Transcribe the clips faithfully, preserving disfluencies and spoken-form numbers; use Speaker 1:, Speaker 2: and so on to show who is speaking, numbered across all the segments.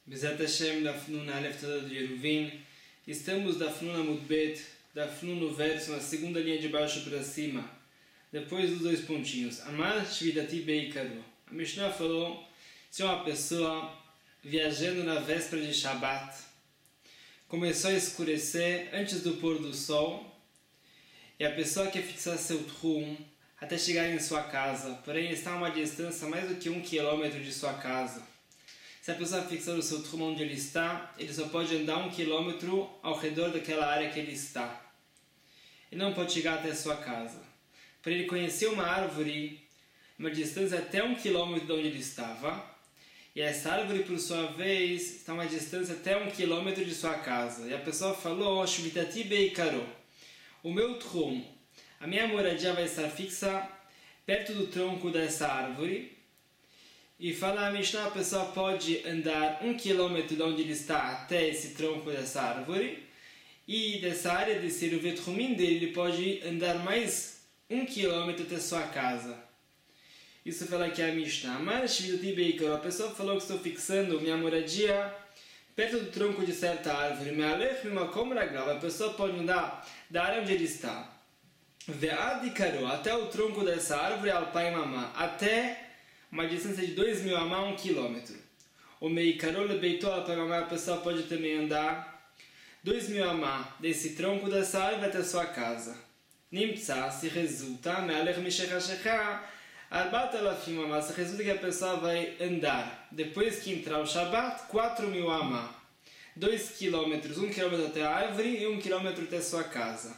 Speaker 1: Bezat Hashem, Daf Nun Alef Tzadad de Yeruvin. Estamos Daf Nun Amud Bet, Daf Nun no verso, na segunda linha de baixo para cima, depois dos dois pontinhos. Amar Shvidati Beikaru. A Mishnah falou, se uma pessoa viajando na véspera de Shabbat começou a escurecer antes do pôr do sol, e a pessoa quer fixar seu trum até chegar em sua casa, porém está a uma distância mais do que um quilômetro de sua casa. Se a pessoa fixar o seu trum onde ele está, ele só pode andar um quilômetro ao redor daquela área que ele está. Ele não pode chegar até a sua casa. Para ele conhecer uma árvore, uma distância até um quilômetro de onde ele estava, e essa árvore, por sua vez, está a uma distância até um quilômetro de sua casa. E a pessoa falou, Shvitati Beikaro, o meu trum, a minha moradia vai estar fixa perto do tronco dessa árvore. E fala a Mishnah, a pessoa pode andar um quilômetro de onde ele está até esse tronco dessa árvore, e dessa área desse Ruvetrumin dele, ele pode andar mais um quilômetro até sua casa. Isso fala aqui a Mishnah. Mas a pessoa falou que estou fixando minha moradia perto do tronco de certa árvore. A pessoa pode andar da área onde ele está até o tronco dessa árvore, até uma distância de dois mil amá, um quilômetro. O Meikarol Beitou, a pessoa pode também andar dois mil amá desse tronco dessa árvore até sua casa. Nimtza, se resulta, Me'alech Mishechashecha, Arbat Alafim amá, se resulta que a pessoa vai andar, depois que entrar o Shabbat, quatro mil amá. dois quilômetros, um quilômetro até a árvore e um quilômetro até sua casa.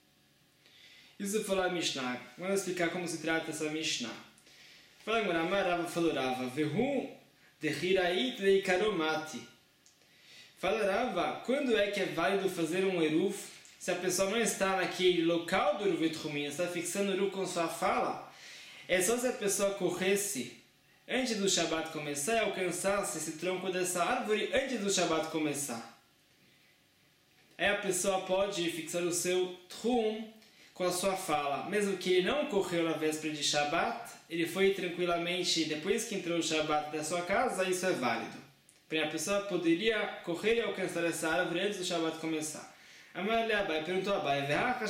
Speaker 1: Isso foi a Mishnah. Vamos explicar como se trata essa Mishnah. Fala agora, Rava falou Rava, Vehu dehirait leikaromati. Fala Rava, quando é que é válido fazer um eruv se a pessoa não está naquele local do eruvetrumin, está fixando o eruv com sua fala? É só se a pessoa corresse antes do Shabbat começar e alcançasse esse tronco dessa árvore antes do Shabbat começar. Aí a pessoa pode fixar o seu trum com a sua fala, mesmo que ele não correu na véspera de Shabbat, ele foi tranquilamente, depois que entrou o Shabbat da sua casa, isso é válido. Porque a pessoa poderia correr e alcançar essa árvore antes do Shabbat começar. Amar-lhe Abai, perguntou a Abai,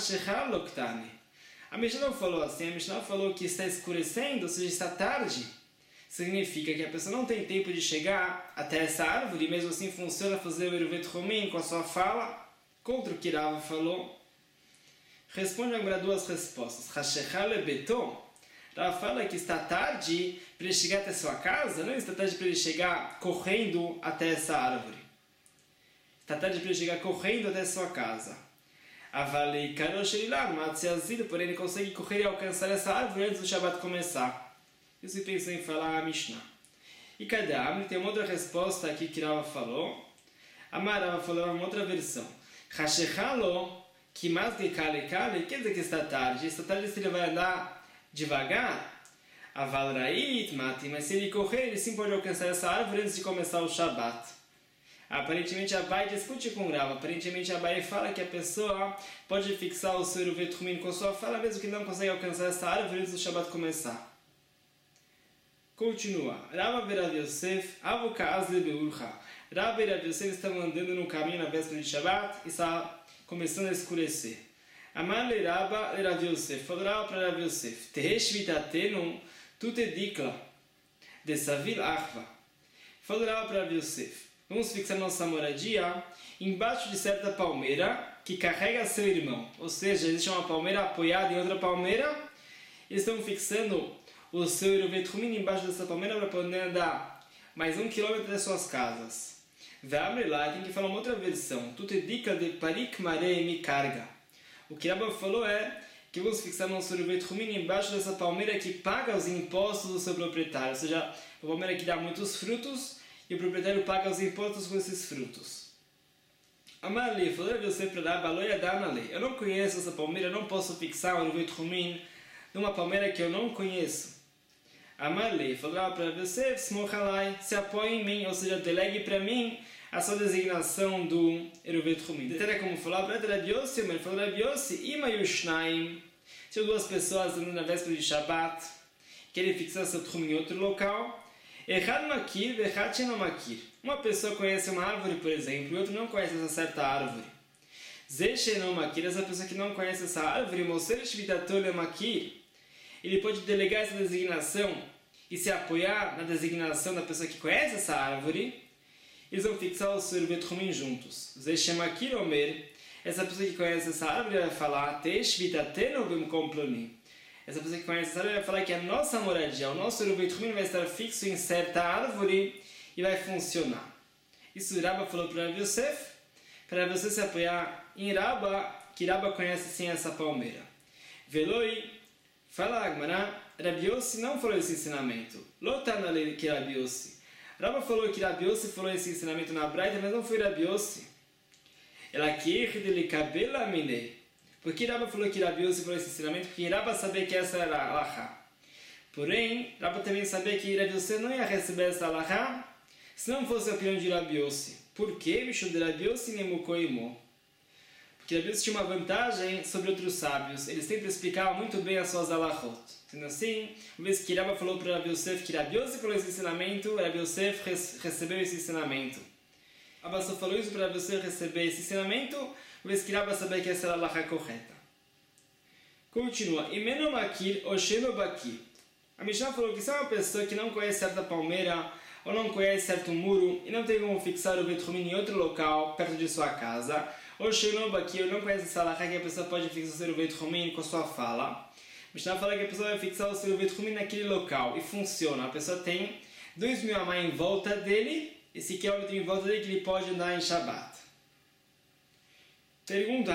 Speaker 1: a Mishnah não falou assim, a Mishnah falou que está escurecendo, ou seja, está tarde. Significa que a pessoa não tem tempo de chegar até essa árvore, e mesmo assim funciona fazer o eruvetrumin com a sua fala, contra o que Rava falou. Responde agora duas respostas. Hashechale beton. Rava fala que está tarde para ele chegar até sua casa, não está tarde para ele chegar correndo até essa árvore. Está tarde para ele chegar correndo até sua casa. Avalei karoshelilah matziazid, porém ele consegue correr e alcançar essa árvore antes do Shabbat começar. Isso pensou em falar a Mishnah. E cadê a Amri? Tem uma outra resposta aqui que Rava falou. Amar Rava falou uma outra versão. Hashechalo que mais que kale kale, quer dizer que está tarde. Está tarde se ele vai andar devagar. Avalrait mati, mas se ele correr, ele sim pode alcançar essa árvore antes de começar o Shabbat. Aparentemente Abai discute com Rava. Aparentemente Abai fala que a pessoa pode fixar o seu eruvetrumin com sua fala, mesmo que não consegue alcançar essa árvore antes do Shabbat começar. Continua. Rava Berav Yosef, Avu Kaazle Beurcha. Rava e Rav Yosef estavam andando no caminho na véspera de Shabbat e está começando a escurecer. Amar le Rava le Rav Yosef. Falou Rava para Rav Yosef. Teheshvitatenu tutedikla de Savil Achva. Falou Rava para Rav Yosef. Vamos fixar nossa moradia embaixo de certa palmeira que carrega seu irmão. Ou seja, existe uma palmeira apoiada em outra palmeira. Eles estão fixando o seu eruvetrumin embaixo dessa palmeira para poder andar mais um quilômetro das suas casas. V'amrelai tem que falar uma outra versão. Tutedika de parik marei mi carga. O que Rabba falou é que vamos fixar nosso eruvetrumin embaixo dessa palmeira que paga os impostos do seu proprietário. Ou seja, a palmeira que dá muitos frutos e o proprietário paga os impostos com esses frutos. Amarli falou você para Rabba loia dana lei. Eu não conheço essa palmeira, eu não posso fixar o eruvetrumin numa palmeira que eu não conheço. Amarli falou para você, smochalai, se apoie em mim, ou seja, delegue para mim a sua designação do eruvetrumin. Detalhe como falou, ele falou Rav Yossi, ima yushnaim, se duas pessoas andando na véspera de Shabbat, querem fixar seu trum em outro local, Echad makir vechad she'eno makir. Uma pessoa conhece uma árvore, por exemplo, e outro não conhece essa certa árvore. Ze she'eno makir, essa pessoa que não conhece essa árvore, moser shvitato lemakir, ele pode delegar essa designação e se apoiar na designação da pessoa que conhece essa árvore. Eles vão fixar o seu Betchumim juntos. Ze shemakir omer, essa pessoa que conhece essa árvore vai falar te shvitateno b'mkom ploni. Essa pessoa que conhece essa árvore vai falar que a nossa moradia, o nosso Betchumim vai estar fixo em certa árvore e vai funcionar. Isso Rabba falou para Rav Yosef, para você se apoiar em Rabba, que Rabba conhece sim essa palmeira. Veloi, fala Agmará, Rav Yossi não falou esse ensinamento. Lotana lei que Rav Yossi. Rabba falou que Rav Yossi falou esse ensinamento na Braita, mas não foi Rav Yossi. Ela que dele cabela mine. Por que Rabba falou que Rav Yossi falou esse ensinamento? Porque Rabba sabia que essa era a alahá. Porém, Rabba também sabia que Rav Yossi não ia receber essa alahá se não fosse a opinião de Rav Yossi. Por quê? Mishum de Rav Yossi nemukoimo. Porque Rav Yossi tinha uma vantagem sobre outros sábios. Ele sempre explicava muito bem as suas alahot. Sendo assim, uma vez que Rabba falou para Rav Yosef que Rav Yossi falou esse ensinamento, Rav Yosef recebeu esse ensinamento. Rabba só falou isso para Rav Yosef receber esse ensinamento, uma vez que Rabba sabia que essa era a alahá correta. Continua. Imeno makir ou sheno bakir. A Mishnah falou que se é uma pessoa que não conhece certa palmeira, ou não conhece certo muro, e não tem como fixar o Betchumim em outro local, perto de sua casa, ou sheno bakir, ou não conhece essa alahá que a pessoa pode fixar o Betchumim com a sua fala, a Mishnah fala que a pessoa vai fixar o seu Betchumim naquele local, e funciona. A pessoa tem dois mil amá em volta dele, esse quilômetro em volta dele que ele pode andar em Shabbat. Pergunta,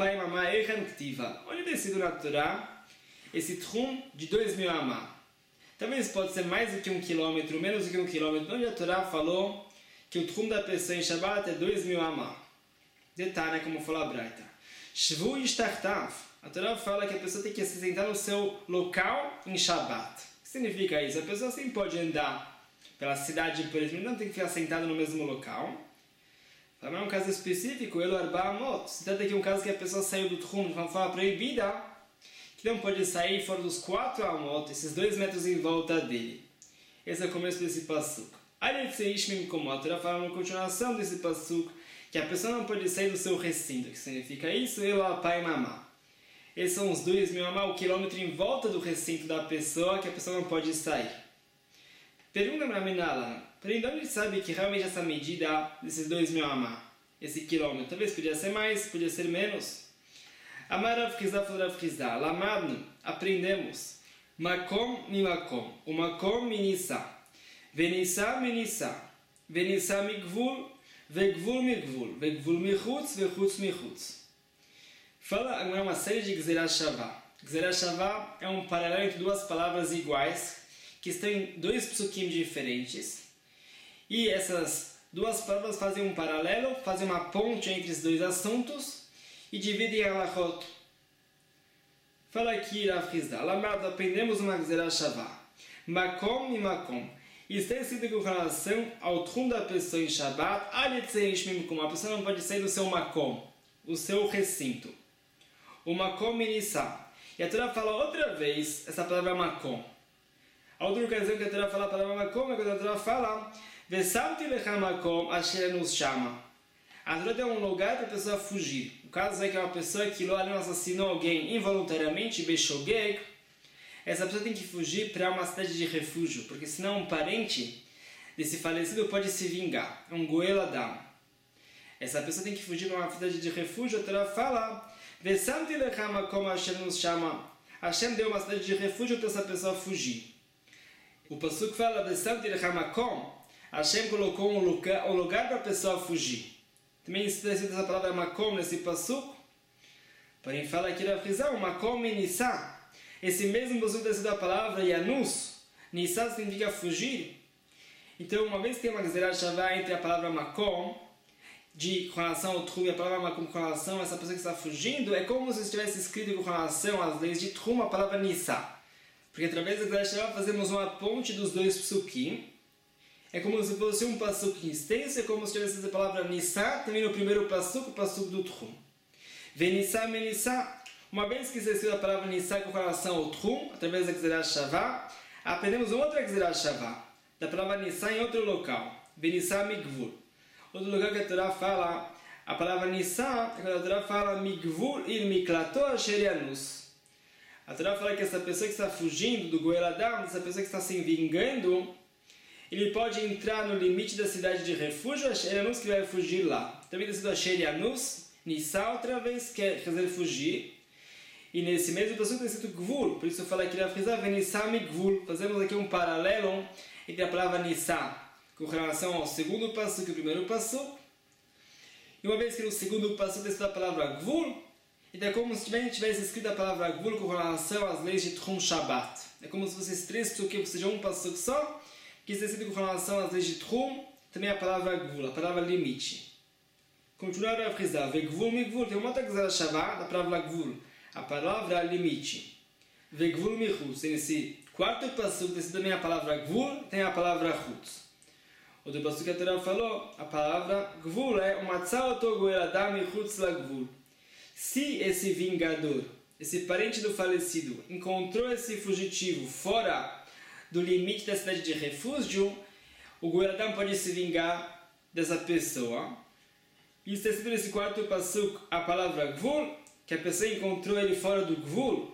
Speaker 1: onde decide na Torá esse trum de dois mil amá? Talvez pode ser mais do que um quilômetro, menos do que um quilômetro, onde a Torá falou que o trum da pessoa em Shabbat é dois mil amá. Detalhe, como falou a Braita. Shvu ishtartav. A Torá fala que a pessoa tem que se sentar no seu local em Shabbat. O que significa isso? A pessoa sempre pode andar pela cidade, por exemplo, não tem que ficar sentado no mesmo local. Mas é um caso específico, Elo Arba Amot. Se trata aqui de um caso que a pessoa saiu do Tchum de uma forma proibida, que não pode sair fora dos quatro Amot, esses dois metros em volta dele. Esse é o começo desse Passuk. Aretzeish Mimkomot, ela fala uma continuação desse Passuk, que a pessoa não pode sair do seu recinto. O que significa isso? Elo Apai Mamá. Esses são os dois mil amá, o quilômetro em volta do recinto da pessoa, que a pessoa não pode sair. Pergunta para a Menala, porém, de onde sabe que realmente essa medida desses dois mil amá, esse quilômetro, talvez podia ser mais, podia ser menos? Amar Rav Chizda falou Rav Chizda, Lamadnu, aprendemos, Makom mi Makom, o Makom mi Nissa, Venissa mi Nissa, Venissa mi Gvul, Vegvul mi Gvul, Vegvul mi Chutz, Vechutz mi Chutz. Fala agora uma série de Gzerah Shavah. Gzerah Shavah é um paralelo entre duas palavras iguais, que estão em dois psukim diferentes, e essas duas palavras fazem um paralelo, fazem uma ponte entre os dois assuntos e dividem a alachot. Fala aqui Rav Chizda, Lamad, aprendemos uma Gzerah Shavah, Makom e Makom, e está escrito com relação ao trum da pessoa em Shabbat, Ayetzeish Mimkom, a pessoa não pode sair do seu Makom, o seu recinto, o Makom Minissa. E a Torá fala outra vez essa palavra Makom. A outra ocasião que a Torá fala a palavra Makom é quando a Torá fala Vesamti lecha Makom asher nos chama. A Torá tem um lugar para a pessoa fugir. O caso é que é uma pessoa que lá não assassinou alguém involuntariamente, Beshogeg, essa pessoa tem que fugir para uma cidade de refúgio, porque senão um parente desse falecido pode se vingar. É um Goel Adam. Essa pessoa tem que fugir para uma cidade de refúgio. A Torá fala Vesamti lecha Makom asher nos chama. Hashem deu uma cidade de refúgio para essa pessoa fugir. O Pasuk fala, Hashem colocou um lugar, um lugar para a pessoa fugir. Também está escrito essa palavra Makom nesse Pasuk. Porém, fala aqui na prisão, Makom e Nissa. Esse mesmo Pasuk está escrito a palavra Yanus. Nissa significa fugir. Então, uma vez que tem uma Gzerah Shavah entre a palavra Makom, de com relação ao Trum, e a palavra Makom com relação a essa pessoa que está fugindo, é como se estivesse escrito com relação às leis de Trum a palavra Nissa. Porque através da Gzerah Shavah fazemos uma ponte dos dois psukim. É como se fosse um pasuk extenso, é como se tivesse a palavra Nissa, também no primeiro pasuk, o pasuk do Trum. Venissa, Menissa. Uma vez que se escreve a palavra Nissa com relação ao Trum, através da Gzerah Shavah, aprendemos outra Gzerah Shavah. da palavra Nissa em outro local. Venissa migvul. Outro lugar que a Torá fala, a palavra Nissa, quando a Torá fala migvul il miklato asher yanus. A Torá fala que essa pessoa que está fugindo do Goel Adam, essa pessoa que está se vingando, ele pode entrar no limite da cidade de refúgio, asher yanus, que vai fugir lá. Também está escrito asher yanus, Nissa outra vez, quer dizer fugir. E nesse mesmo assunto está escrito Gvul, por isso eu falo aqui na frisa, Venissá Gvul. Fazemos aqui um paralelo entre a palavra Nissá com relação ao segundo passo e o primeiro passo. E uma vez que no segundo passo está escrito a palavra Gvul, então é como se tivesse escrito a palavra Gvul com relação às leis de Tchum Shabbat. É como se fossem três psukim, ou seja, um passo só, que está escrito com relação às leis de Tchum, também a palavra Gvul, a palavra limite. Continuar a frisar, Vegvul Migvul, tem uma outra Gzera Shavá da palavra Gvul. A palavra limite. Vegvul michutz. Nesse quarto passo, tem também a palavra gvul, tem a palavra chutz. Outro passo que a Torá falou, a palavra gvul é umatzah oto goel adam michutz la gvul. Se esse vingador, esse parente do falecido, encontrou esse fugitivo fora do limite da cidade de refúgio, o goel adam pode se vingar dessa pessoa. E está escrito nesse quarto passo a palavra gvul, que a pessoa encontrou ele fora do Gvul,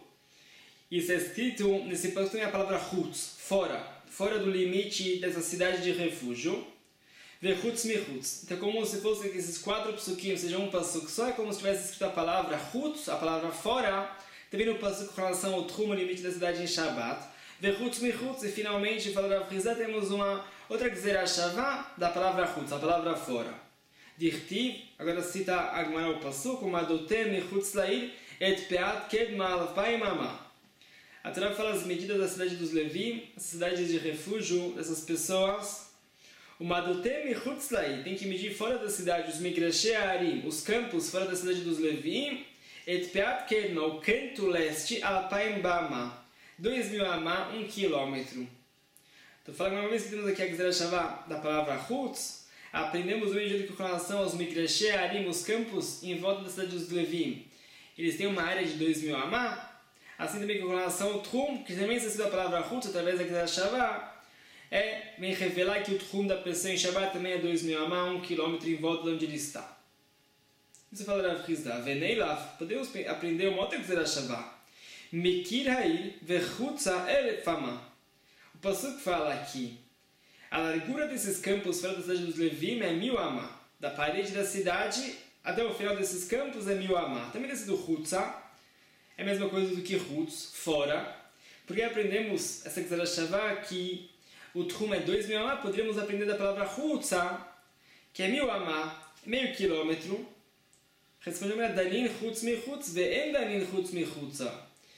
Speaker 1: e está escrito nesse passo também a palavra Chutz, fora, fora do limite dessa cidade de refúgio. Vechutz michutz. Então, como se fossem esses quatro psukim, seja um pasuk só, é como se tivesse escrito a palavra Chutz, a palavra fora, também no pasuk com relação ao Tchum, o limite da cidade em Shabbat. Vechutz michutz, e finalmente, falando a frisar, temos uma outra Gzera Shavá da palavra Chutz, a palavra fora. Dirtiv, agora cita a Gemara o pasuk, Madotem michutz la'ir et peat kedma alpayim amah. A Torá fala as medidas da cidade dos Levim, as cidades de refúgio dessas pessoas. O Madotem michutz la'ir, tem que medir fora da cidade os migrashei ha'arim, os campos fora da cidade dos Levim, et peat kedma, o canto leste, alpayim ba'amah, dois mil amah, um quilômetro. Então, falando uma vez que temos aqui a Gzera Shavá da palavra chutz, aprendemos o mesmo com relação aos migrashei ha'arim, os campos em volta da cidade dos Levim. Eles têm uma área de dois mil amah. Assim também com relação ao Tchum, que também se cita a palavra Chutz através da Gzera Shavá, é, vem revelar que o Tchum da pessoa em Shabbat também é dois mil amah, um quilômetro em volta de onde ele está. Isso fala Rav Chisda. Veneilav, podemos aprender uma outra Gzera Shavá. Mekir ha'ir vechutza elef amah. O pasuk fala aqui, a largura desses campos fora da cidade dos Levim é mil amah. Da parede da cidade até o final desses campos é mil amah. Também desse do Chutza é a mesma coisa do que Chutz, fora. Porque aprendemos essa Gzera Shavá que o Tchum é dois mil amah, poderíamos aprender da palavra Chutza, que é mil amah, meio quilômetro. Respondemos a Danin Chutz mi Chutz, ve'en Danin Chutz mi Chutza.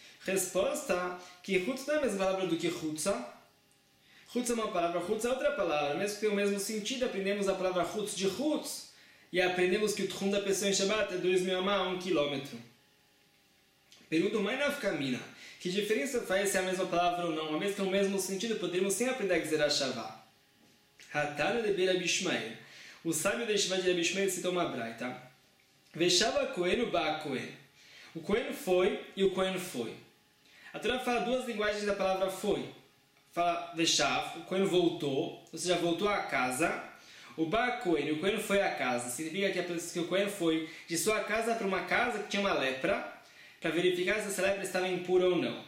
Speaker 1: Resposta que Chutz não é a mesma palavra do que Chutza. Chutz é uma palavra, Chutz é outra palavra. Mesmo que tenha o mesmo sentido, aprendemos a palavra Chutz de Chutz e aprendemos que o Tchum da pessoa em Shabbat é dois mil amah, um quilômetro. Pergunta o Mainaf Kamina. Que diferença faz se é a mesma palavra ou não? Uma vez que tem o mesmo sentido, poderíamos sempre aprender a Gzera Shavá. Hatana de Beira Bishmael. O sábio da Yeshiva de Bishmael citou uma braita. Veshava Kohen ba Kohen. O Kohen foi e o Kohen foi. A Torá fala duas linguagens da palavra foi. Fala Veshav, o Kohen voltou, ou seja, voltou à casa. O ba Kohen, o Kohen foi à casa. Significa que o Kohen foi de sua casa para uma casa que tinha uma lepra, para verificar se essa lepra estava impura ou não.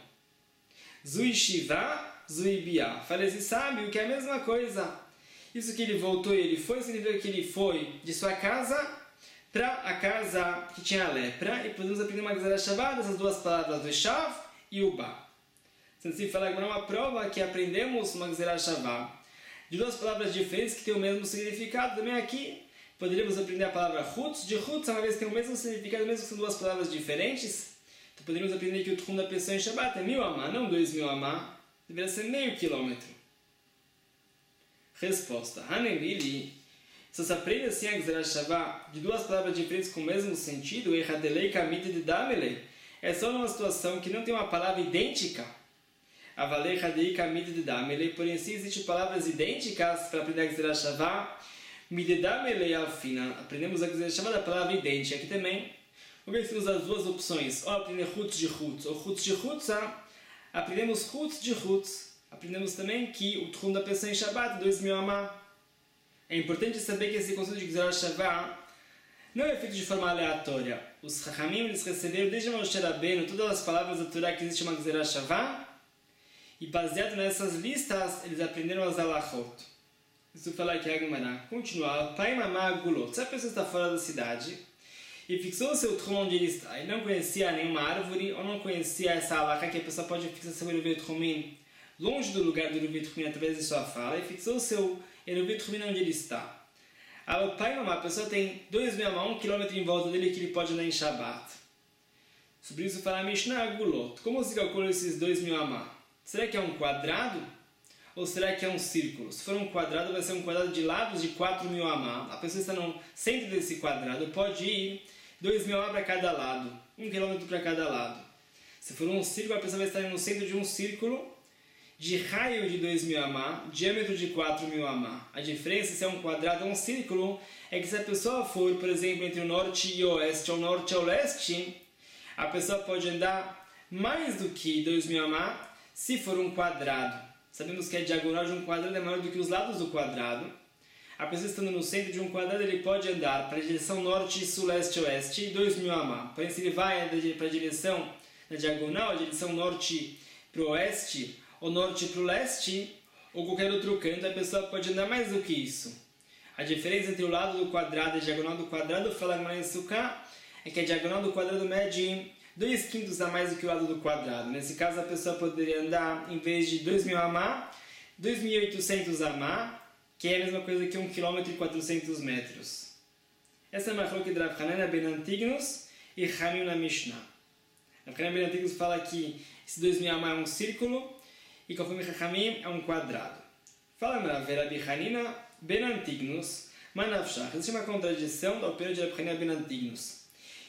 Speaker 1: Zui Shiva, Zui Bia. Fala esse sábio que é a mesma coisa. Isso que ele voltou e ele foi, significa que ele foi de sua casa para a casa que tinha a lepra. E podemos aprender uma Gzera Shavá dessas duas palavras, o Shav e o Ba. Então, se falar agora uma prova que aprendemos uma Gzera Shavá de duas palavras diferentes que têm o mesmo significado, também aqui poderíamos aprender a palavra Chutz. De Chutz, uma vez que tem o mesmo significado, mesmo que são duas palavras diferentes, então poderíamos aprender que o Tchum da pessoa em Shabbat é mil amah, não dois mil amah, deveria ser meio quilômetro. Resposta. Hanemili. Se você aprende assim a Gzera Shavá de duas palavras diferentes com o mesmo sentido, Echadelei kamite de damelei, é só numa situação que não tem uma palavra idêntica. Avalei Hadei kamite de damelei, porém sim existem palavras idênticas para aprender a Gzera Shavá. Midedamelei alfina. Aprendemos a Gzera Shavá da palavra idêntica. Aqui também, vamos ver se temos as duas opções. Ou aprender Chutz de Chutz ou Chutz de Chutza. Aprendemos Chutz de Chutz. Aprendemos também que o tchum da pessoa em Shabbat é dois mil amá. É importante saber que esse conceito de Gzerat Shavá não é feito de forma aleatória. Os Chachamim eles receberam desde Moshe Rabbeinu todas as palavras da Torá que existe uma Gzerat Shavá, e baseado nessas listas eles aprenderam as halachot. Isso fala aqui a Gemara. Continua. Pai mamá gulot. Se a pessoa está fora da cidade e fixou o seu tchum onde ele está e não conhecia nenhuma árvore ou não conhecia essa halachá que a pessoa pode fixar seu Eruvit Chumim longe do lugar do Eruvit Chumim através de sua fala e fixou o seu Eruvit Chumim onde ele está. O pai e mamá, a pessoa tem dois mil amá, um quilômetro em volta dele que ele pode andar em Shabbat. Sobre isso fala a Mishnah Gulot. Como se calcula esses dois mil amá? Será que é um quadrado? Ou será que é um círculo? Se for um quadrado, vai ser um quadrado de lados de quatro mil amá. A pessoa está no centro desse quadrado, pode ir dois mil amá para cada lado, um quilômetro para cada lado. Se for um círculo, a pessoa vai estar no centro de um círculo de raio de dois mil amá, diâmetro de quatro mil amá. A diferença se é um quadrado ou um círculo é que se a pessoa for, por exemplo, entre o norte e o oeste, ou norte e o leste, a pessoa pode andar mais do que dois mil amá se for um quadrado. Sabemos que a diagonal de um quadrado é maior do que os lados do quadrado. A pessoa estando no centro de um quadrado, ele pode andar para a direção norte, sul, leste e oeste, dois mil amá. Porém, se ele vai para a direção na diagonal, a direção norte para o oeste, ou norte para o leste, ou qualquer outro canto, a pessoa pode andar mais do que isso. A diferença entre o lado do quadrado e a diagonal do quadrado, fala Gemara em Sukkah, é que a diagonal do quadrado mede dois quintos a mais do que o lado do quadrado. Nesse caso, a pessoa poderia andar, em vez de dois mil amá, dois mil e oitocentos amá, que é a mesma coisa que um quilômetro e quatrocentos metros. Essa é uma machlokes de Rav Hanania ben Antignus e Hamim na Mishnah. Rav Hanania ben Antignus fala que esse dois mil amá é um círculo, e conforme Chachamim é um quadrado. Fala na Rabi Hanina ben Antignus, Manavshach. Existe uma contradição da opinião de Rabi Hanina ben Antignus.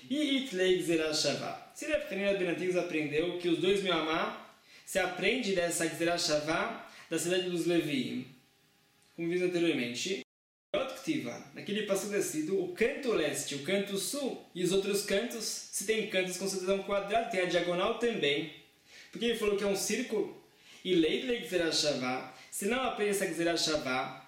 Speaker 1: E Itlei Gzerat Shavá. Se Rabi Hanina ben Antignus aprendeu que os dois mil amá se aprende dessa Gzerat Shavá da cidade dos Leviim, como vimos anteriormente, naquele passo descido, o canto leste, o canto sul e os outros cantos, se tem cantos com certeza um quadrado, tem a diagonal também. Porque ele falou que é um círculo. E lei de Gzerat Shavá, se não aprende essa Gzerat Shavá,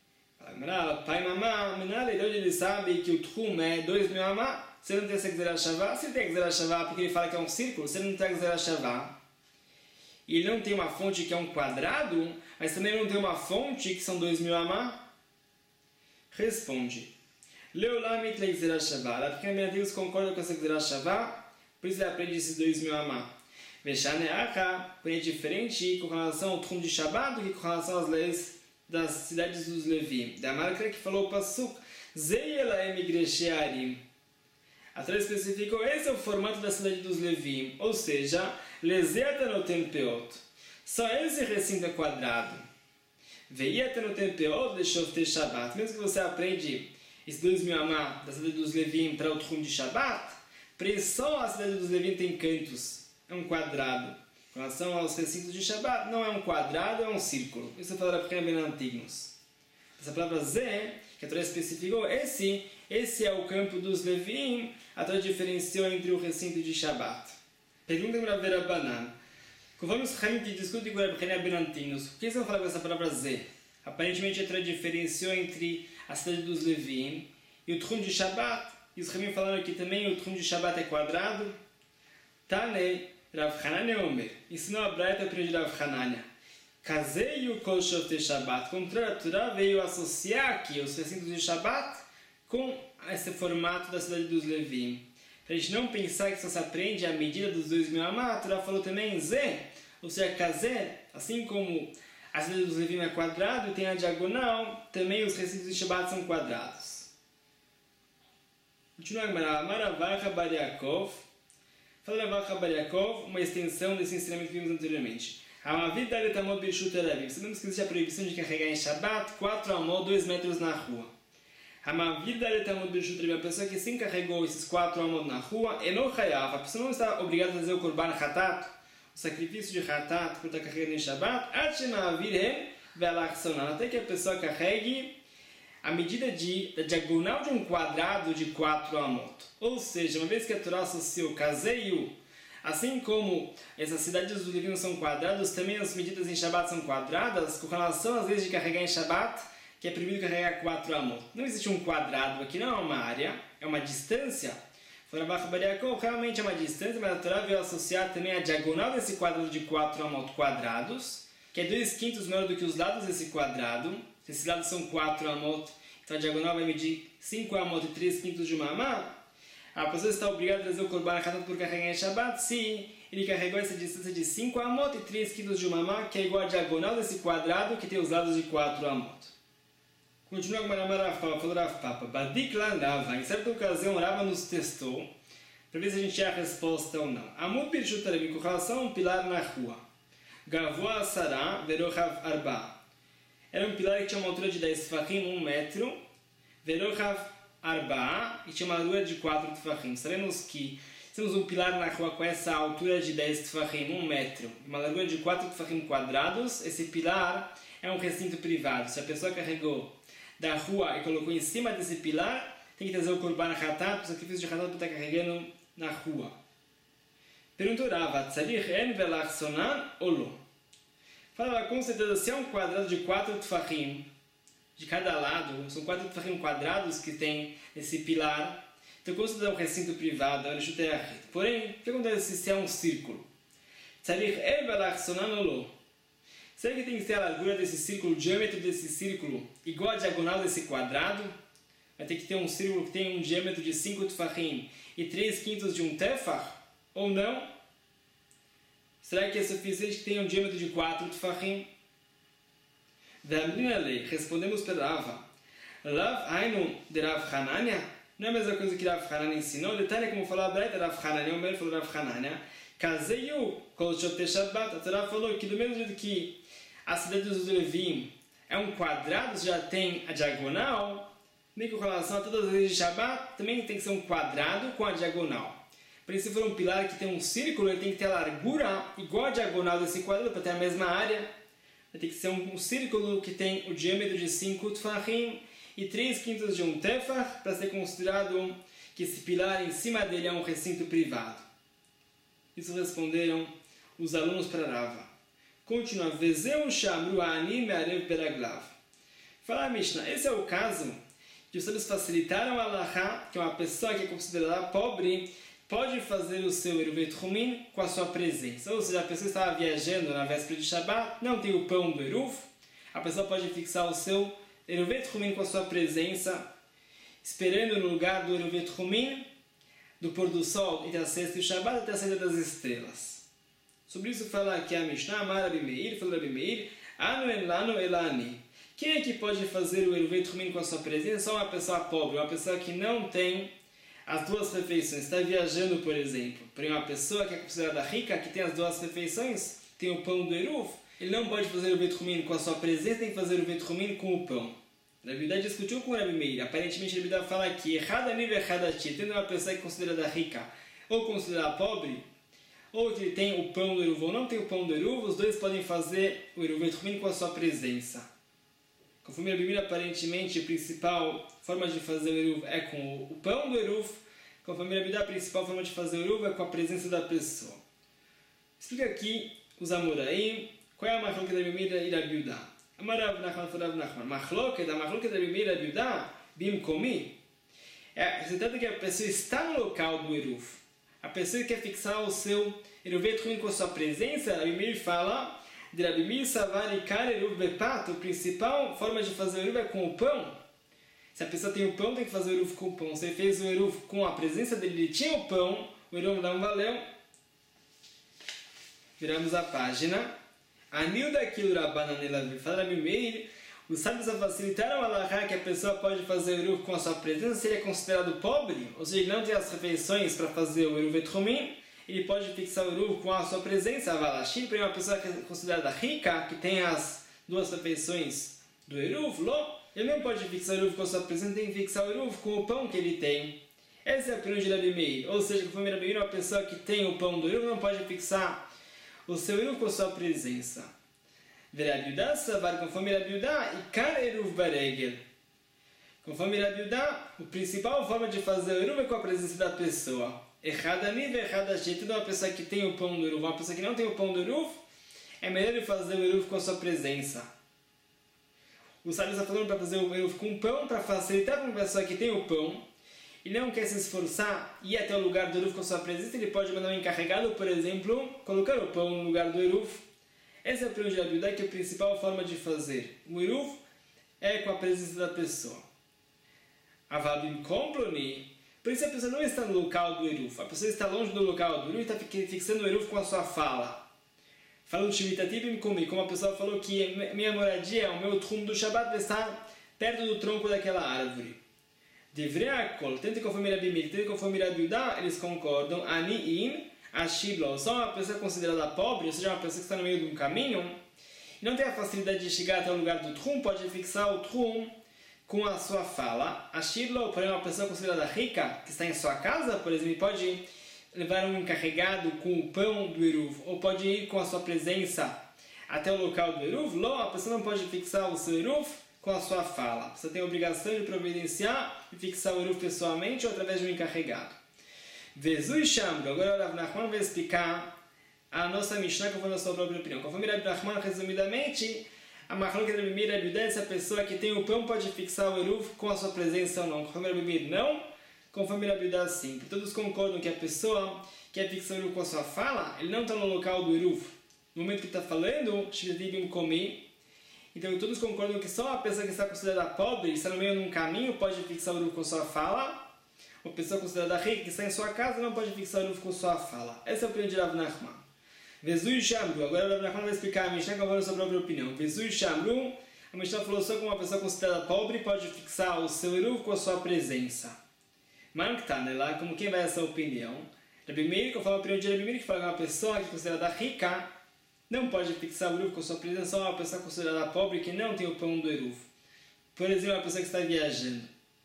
Speaker 1: pai e mamá, de onde ele sabe que o tchum é dois mil amá, se ele não tem essa Gzerat Shavá, se ele tem Gzerat Shavá porque ele fala que é um círculo, se ele não tem Gzerat Shavá, e ele não tem uma fonte que é um quadrado, mas também não tem uma fonte que são dois mil amá, responde. Leolamit le Gzerat Shavá, porque a Deus concorda com essa Gzerat Shavá, por isso ele aprende esses dois mil amá. Veshaneacha, porém é diferente com relação ao tchum de Shabbat do que com relação às leis das cidades dos Levi. Da marca que falou o Pasuk, Zeielaem Igreshearim. A Torá especificou, esse é o formato da cidade dos Levi, ou seja, Lezeata no Tempeot. Só esse recinto é quadrado. Veiata no Tempeot de Shoftei Shabbat. Mesmo que você aprende esses dois mil amá da cidade dos Levi para o tchum de Shabbat, só a cidade dos Levi tem cantos. É um quadrado. Com relação aos recintos de Shabbat, não é um quadrado, é um círculo. Isso é falar para ben Antignus. Essa palavra Zé, que a Torá especificou, esse, esse é o campo dos Levim, a Torá diferenciou entre o recinto de Shabbat. Pergunta para Vera Banan. Conforme os Chaim que discutem com o ben Antignus, o que eles vão falar com essa palavra Zé? Aparentemente a Torá diferenciou entre a cidade dos Levim e o tchum de Shabbat. E os Chaim falaram que também o tchum de Shabbat é quadrado. Tanei Rav Hanania Omer, ensinou a Braita para o Rav Hanania. Kazeyu kol shoftei Shabbat. Contrário, a Torá veio associar aqui os recintos de Shabbat com esse formato da cidade dos Levi. Para a gente não pensar que só se aprende a medida dos dois mil amá, a Torá falou também Zé, ou seja, Kazé, assim como a cidade dos Levi é quadrado e tem a diagonal, também os recintos de Shabbat são quadrados. Continua a Maravaka Bar Yaakov. Fala Maravaka Bar Yaakov, uma extensão desse ensinamento que vimos anteriormente. Sabemos que existe a proibição de carregar em Shabbat quatro amot, dois metros na rua. A pessoa que sim carregou esses quatro amot na rua, a pessoa não está obrigada a fazer o Korban Hatat, o sacrifício de Hatat por estar carregando em Shabbat, até que a pessoa carregue a medida de, da diagonal de um quadrado de quatro amot. Ou seja, uma vez que a Torá associou Kazeyu Assim como essas cidades dos Levinos são quadrados, também as medidas em Shabbat são quadradas, com relação às vezes de carregar em Shabbat, que é proibido carregar quatro amot. Não existe um quadrado aqui, não é uma área, é uma distância. Realmente é uma distância, mas a Torá veio associar também a diagonal desse quadrado de quatro amot quadrados, que é dois quintos maior do que os lados desse quadrado. Se esses lados são quatro amot, então a diagonal vai medir cinco amot e três quintos de uma amá. A pessoa está obrigada a trazer o Korban Hatat por carregar em Shabbat se ele carregou essa distância de cinco amot e três quintos de uma amá, que é igual à diagonal desse quadrado que tem os lados de quatro amot. Continua com a Rav Papa, falou Rav Papa. Badik lan Rava, em certa ocasião Rava nos testou para ver se a gente tinha a resposta ou não. Amud birshut Rabim, com relação a um pilar na rua. Gavoa asara verochav arba. Era um pilar que tinha uma altura de dez tefachim, um metro. Verochav arba, e tinha uma altura de quatro tefachim. Sabemos que temos um pilar na rua com essa altura de dez tefachim, um metro, uma largura de quatro tefachim quadrados. Esse pilar é um recinto privado. Se a pessoa carregou da rua e colocou em cima desse pilar, tem que trazer o Korban Hatat, o sacrifício de Hatat para estar carregando na rua. Perguntou Rava, tzarich en velach sonan ou lo? Fala, com certeza, se é um quadrado de quatro tefachim, de cada lado, são quatro tefachim quadrados que tem esse pilar, então com certeza é um recinto privado, é um chuteirachit. Porém, o que acontece se é um círculo? Tzarich en velach sonan ou lo? Será que tem que ser a largura desse círculo, o diâmetro desse círculo, igual à diagonal desse quadrado? Vai ter que ter um círculo que tem um diâmetro de cinco tefachim e três quintos de um tefach? Ou não? Será que é suficiente que tenha um diâmetro de quatro tefachim? Respondemos para Rava. Rav Hainu de Rav Hanania? Não é a mesma coisa que Rav Hanania ensinou? Detalhe como falou a Breta, Rav Hanania, o Mer falou Rav Hanania. Kazeyu, kol shotei Shabbat. A Torá falou que do mesmo jeito que a cidade dos Levim é um quadrado, já tem a diagonal, meio que com relação a todas as leis de Shabbat, também tem que ser um quadrado com a diagonal. Por isso, se for um pilar que tem um círculo, ele tem que ter a largura igual a diagonal desse quadrado para ter a mesma área. Vai ter que ser um, um círculo que tem o diâmetro de cinco tefachim e três quintos de um tefach, para ser considerado que esse pilar em cima dele é um recinto privado. Isso responderam os alunos para Rava. Continua, Vezeu Shamru Ani Me'arev Beraglav. Fala a Mishnah, esse é o caso que os sábios facilitaram a Halachá, que uma pessoa que é considerada pobre pode fazer o seu Eruvet Chumin com a sua presença. Ou seja, a pessoa estava viajando na véspera de Shabbat, não tem o pão do Eruv, a pessoa pode fixar o seu Eruvet Chumin com a sua presença, esperando no lugar do Eruvet Chumin, do pôr do sol entre a sexta e o Shabbat até a saída das estrelas. Sobre isso fala aqui a Mishnah, Amar Rabi Meir, falou Rabi Meir, Anu en lanu elani. Quem é que pode fazer o Eruvet Chumin com a sua presença? Só uma pessoa pobre, uma pessoa que não tem as duas refeições, está viajando, por exemplo. Porém, uma pessoa que é considerada rica, que tem as duas refeições, tem o pão do Eruv, ele não pode fazer o Eruvet Chumin com a sua presença, tem que fazer o Eruvet Chumin com o pão. Rabi Yehuda discutiu com o Rabi Meir. Aparentemente, Rabi Yehuda fala aqui, errada nível errada ti, tendo uma pessoa que é considerada rica ou considerada pobre, ou que ele tem o pão do Eruv ou não tem o pão do Eruv, os dois podem fazer o Eruvet Chumin com a sua presença. Conforme a Bíblia, aparentemente, a principal forma de fazer o Eruv é com o pão do Eruv. Conforme a Bíblia, a principal forma de fazer o Eruv é com a presença da pessoa. Explica aqui os Amoraim, qual é a machloket da Bíblia e da Bíblia. Amarav Nachman Farav Nachman. Machloket, a machloket da Bíblia e da Bíblia, Bim Komi, é, se trata que a pessoa está no local do Eruv. A pessoa quer fixar o seu Eruvet Chumin com a sua presença, a Bíblia fala de Rabi Meir Savar Ikar Eruv Bepat, a principal forma de fazer o Eruv é com o pão. Se a pessoa tem o pão, tem que fazer o Eruv com o pão. Se ele fez o Eruv com a presença dele, ele tinha o pão, o Eruv não valeu. Viramos a página. Anil daquilo Rabbananela, fala Rabi Meir, os sábios facilitaram a Halachá que a pessoa pode fazer o Eruv com a sua presença se ele é considerado pobre, ou seja, ele não tem as refeições para fazer o Eruvet Chumin, ele pode fixar o Eruv com a sua presença, a Valashim, para uma pessoa que é considerada rica, que tem as duas refeições do Eruv, lo, ele não pode fixar o Eruv com a sua presença, tem que fixar o Eruv com o pão que ele tem. Essa é a opinião de Rabi Meir, ou seja, conforme Rabi Meir, uma pessoa que tem o pão do Eruv não pode fixar o seu Eruv com a sua presença. Rabi Yehuda Savar, conforme Rabi Yehuda, Ikar Eruv Baregel. Conforme Rabi Yudá, a principal forma de fazer o eruv é com a presença da pessoa. Erradani ve erradashi. Toda uma pessoa que tem o pão do eruv, uma pessoa que não tem o pão do eruv, é melhor ele fazer o eruv com a sua presença. O sábio está falando para fazer o eruv com pão, para facilitar para uma pessoa que tem o pão e não quer se esforçar e ir até o lugar do eruv com a sua presença, ele pode mandar um encarregado, por exemplo, colocar o pão no lugar do eruv. Essa é a opinião de Rabi Yudá, que é a principal forma de fazer o eruv é com a presença da pessoa. Avabim komploni. Por isso a pessoa não está no local do eruv. A pessoa está longe do local do eruv e está fixando o eruv com a sua fala. Falando Shmitatibim comi, como a pessoa falou que minha moradia, o meu trum do Shabbat vai estar perto do tronco daquela árvore. Devreakol, tanto conforme Rabi Meir, tanto conforme Rabi Yudá, eles concordam. Ani'in, ashiblo, só uma pessoa considerada pobre, ou seja, uma pessoa que está no meio de um caminho, e não tem a facilidade de chegar até o lugar do trum, pode fixar o trum com a sua fala. Ashiblo, porém, uma pessoa considerada rica, que está em sua casa, por exemplo, pode levar um encarregado com o pão do eruv, ou pode ir com a sua presença até o local do eruv. Lo, a pessoa não pode fixar o seu eruv com a sua fala. Você tem a obrigação de providenciar e fixar o eruv pessoalmente ou através de um encarregado. Vezu e Shamro. Agora o Rav Nachman vai explicar a nossa Mishnah conforme a sua própria opinião. Conforme Rav Nachman, resumidamente, a machlok de Rabi Meir e Rabi Yudá, essa pessoa que tem o pão pode fixar o eruv com a sua presença ou não. Conforme Rabi Meir, não. Conforme Rabi Yudá, sim. Todos concordam que a pessoa que quer fixar o eruv com a sua fala, ele não está no local do eruv. No momento que está falando, Shvidibim comi. Então todos concordam que só a pessoa que está considerada pobre, está no meio de um caminho, pode fixar o eruv com sua fala. Uma pessoa considerada rica, que está em sua casa, não pode fixar o eruv com sua fala. Essa é a opinião de Rav Nachman. Vezui Shamru. Agora o Rav Nachman vai explicar a Mishnah conforme a sua própria opinião. Vezui Shamru. A Mishnah falou só que uma pessoa considerada pobre pode fixar o seu eruv com a sua presença. Manktanela, como quem vai essa opinião? Rabi Meir, conforme a opinião de Rabi Meir, que fala que uma pessoa que é considerada rica não pode fixar o eruv com a sua presença, ou uma pessoa considerada pobre que não tem o pão do eruv. Por exemplo, uma pessoa que está viajando.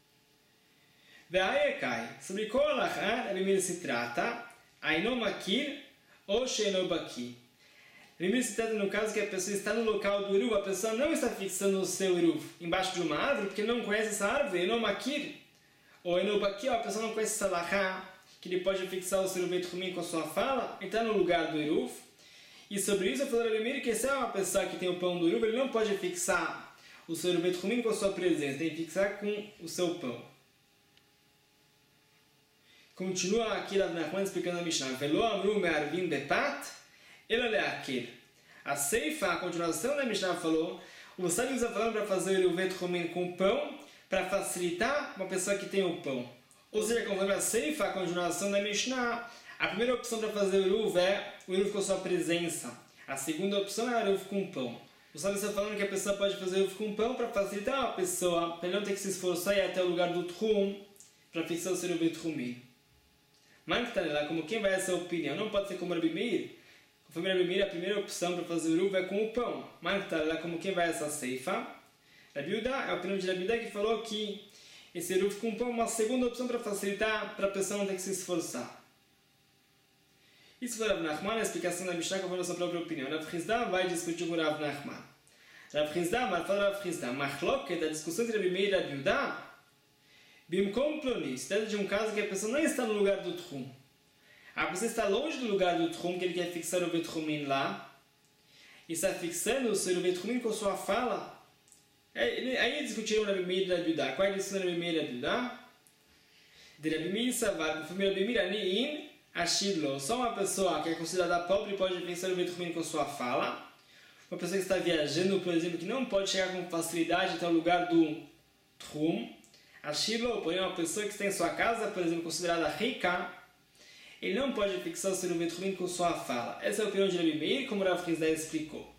Speaker 1: Ve'ayekai. Sobre qual alahá Rabi Meir se trata? Aino makir ou sheino baki. Rabi Meir se trata no caso que a pessoa está no local do eruv, a pessoa não está fixando o seu eruv embaixo de uma árvore, porque não conhece essa árvore, aino makir. Ou aino baki, a pessoa não conhece essa alahá, que ele pode fixar o seu eruv etchumim com a sua fala, e está no lugar do eruv. E sobre isso eu falei Rabi Meir que se é uma pessoa que tem o pão do eruv, ele não pode fixar o seu eruv etchumim com a sua presença, tem que fixar com o seu pão. Continua aqui Rav Nachman explicando a Mishnah. Velo amru me'arvim bepat, ela le'akir. A Seifa, a continuação da Mishnah falou, o sábio está falando para fazer o eruv etchumim com pão, para facilitar uma pessoa que tem o pão. Ou seja, conforme a Seifa, a continuação da Mishnah, a primeira opção para fazer o eruv é o eruv com a sua presença. A segunda opção é o eruv com pão. O sábio está falando que a pessoa pode fazer o eruv com pão para facilitar a pessoa, para ele não ter que se esforçar e ir até o lugar do trum, para fixar o seu eruv etchumim. Mas como quem vai essa opinião? Não pode ser como Rabi Meir. Conforme Rabi Meir, a primeira opção para fazer o eruv é com o pão. Mas como quem vai essa Seifa? Rabi Yudá, é a opinião de Rabi Yudá que falou que esse eruv com pão é uma segunda opção para facilitar, para a pessoa não ter que se esforçar. Isso foi Rav Nachman, a explicação da Mishnah conforme a sua própria opinião. Rav Hizda vai discutir com Rav Nachman. Rav Hizda, mas fala Rav Hizda, Machloket, a discussão entre Rabi Meir e Rabi Yudá, Bimkom ploni, se trata de um caso que a pessoa não está no lugar do trum. A pessoa está longe do lugar do trum, que ele quer fixar o betrumin lá, e está fixando o seu betrumin com sua fala. Aí discutiram Rabi Meir e Rabi Yudá. Qual é a decisão de Rabi Meir e Rabi Yudá? De Rabi Meir Savar, conforme Rabi Meir, Ani'in ashidlo. Só uma pessoa que é considerada pobre pode fixar o betrumin com sua fala. Uma pessoa que está viajando, por exemplo, que não pode chegar com facilidade até o lugar do trum. Ashilo, porém, uma pessoa que está em sua casa, por exemplo, considerada rica, ele não pode fixar o seu eruv etchumim com sua fala. Essa é a opinião de Rabi Meir, como Rav Hizda explicou.